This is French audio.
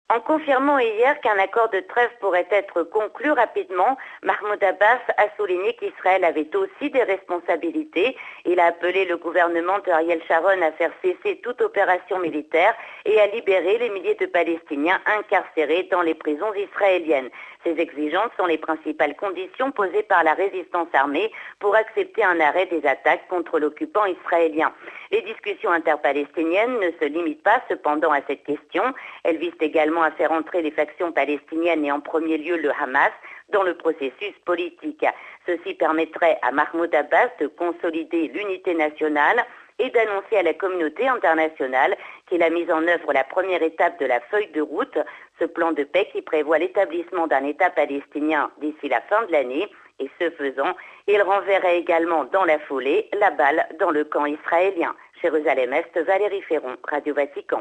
En confirmant hier qu'un accord de trêve pourrait être conclu rapidement, Mahmoud Abbas a souligné qu'Israël avait aussi des responsabilités. Il a appelé le gouvernement d'Ariel Sharon à faire cesser toute opération militaire et à libérer les milliers de Palestiniens incarcérés dans les prisons israéliennes. Ces exigences sont les principales conditions posées par la résistance armée pour accepter un arrêt des attaques contre l'occupant israélien. Les discussions interpalestiniennes ne se limitent pas cependant à cette question. Elles visent également à faire entrer les factions palestiniennes et en premier lieu le Hamas dans le processus politique. Ceci permettrait à Mahmoud Abbas de consolider l'unité nationale et d'annoncer à la communauté internationale qu'il a mis en œuvre la première étape de la feuille de route, ce plan de paix qui prévoit l'établissement d'un État palestinien d'ici la fin de l'année. Et ce faisant, il renverrait également dans la foulée la balle dans le camp israélien. Jérusalem-Est, Valérie Ferron, Radio Vatican.